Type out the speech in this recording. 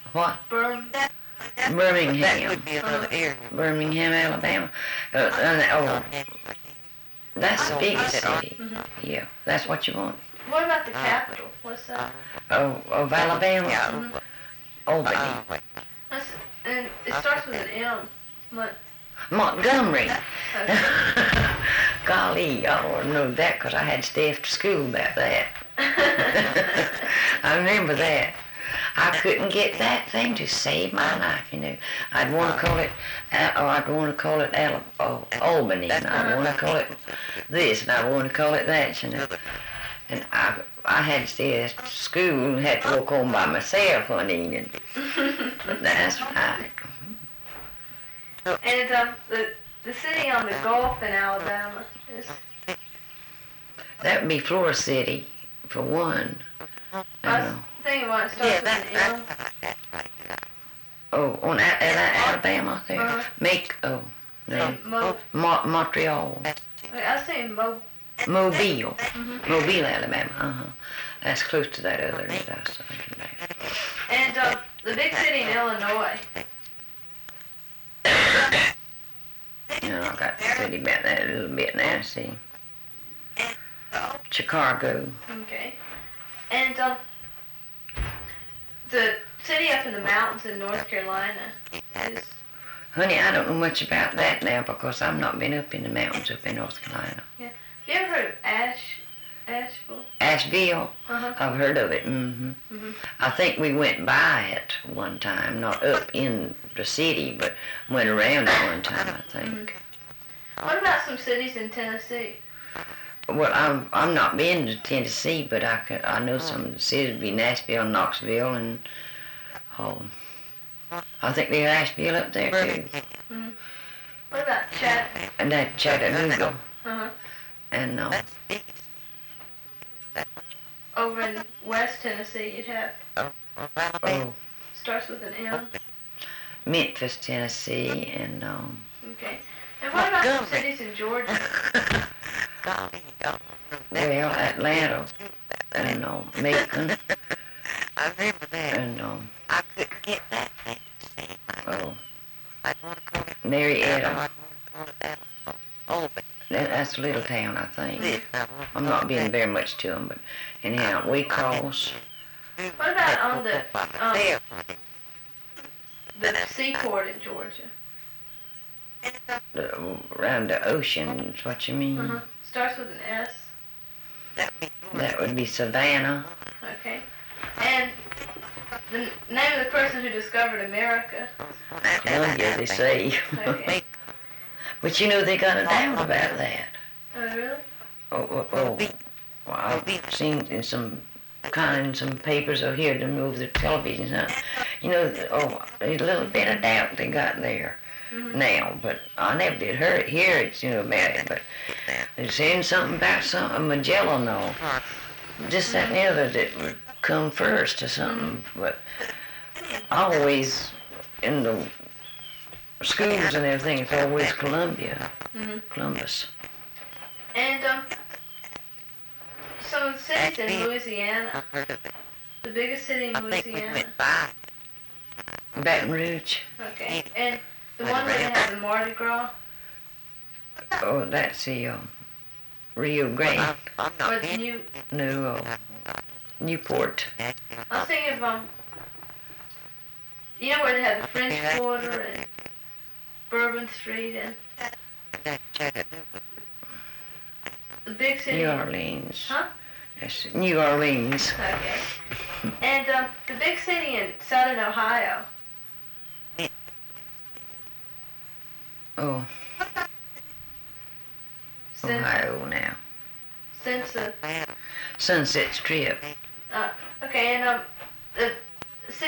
What? That Birmingham. would be another area. Birmingham, Alabama. That's the biggest city. Yeah, that's what you want. What about the capital? What's that? Of Alabama? Yeah. Albany. And it starts with an M. What? Montgomery. Okay. Golly, I ought to know that because I had to stay after school about that. I remember that. I couldn't get that thing to save my life, you know. I'd want to call it, Albany, and I'd want to call it this, and I'd want to call it that, you know. And I had to stay at school and had to walk home by myself one evening. That's right. And the city on the Gulf in Alabama is... That would be Florida City, for one. I was thinking what it starts with an M. On Alabama there? Montreal. I was thinking Mobile. Mobile, Alabama. That's close to that other that I was thinking about. And the big city in Illinois. I got to study about that a little bit now, see. Chicago. Okay. And the city up in the mountains in North Carolina is... Honey, I don't know much about that now because I've not been up in the mountains up in North Carolina. Yeah. Have you ever heard of Asheville? Asheville? I've heard of it. I think we went by it one time, not up in the city, but went around it one time, I think. What about some cities in Tennessee? Well, I'm not been to Tennessee, but I know some of the cities would be Nashville, Knoxville, and I think there's Asheville up there too. What about And that Chattanooga. And over in West Tennessee, you'd have starts with an M. Memphis, Tennessee, and Okay. And what about some cities in Georgia? Well, Atlanta, and Macon, I remember that. and I couldn't get that thing. I'd want to call it Marietta. I'd want to call it Albany. That's a little town, I think. I'm not being very much to them, but anyhow, we cross. What about on the seaport in Georgia? Around the ocean is what you mean. Starts with an S. That would be Savannah. Okay. And the name of the person who discovered America? Columbia, they say. Okay. But you know they got a doubt about that. Oh, really? Well, I've seen in some papers over here them over the television. You know, there's a little bit of doubt they got there now, but I never did hear it, about it. But they're saying something about Magellan, though. Just that and the other that would come first or something. But always in the schools and everything, it's always Columbus. And some cities in Louisiana. The biggest city in Louisiana. Baton Rouge. Okay. And the one where they have the Mardi Gras. Oh, that's the Rio Grande. Or the Newport. I was thinking of you know where they have the French Quarter and Bourbon Street and the big city. New Orleans. Huh? Yes, New Orleans. Okay. And the big city in southern Ohio. Oh. Ohio now. Since Sunset Strip. okay, and the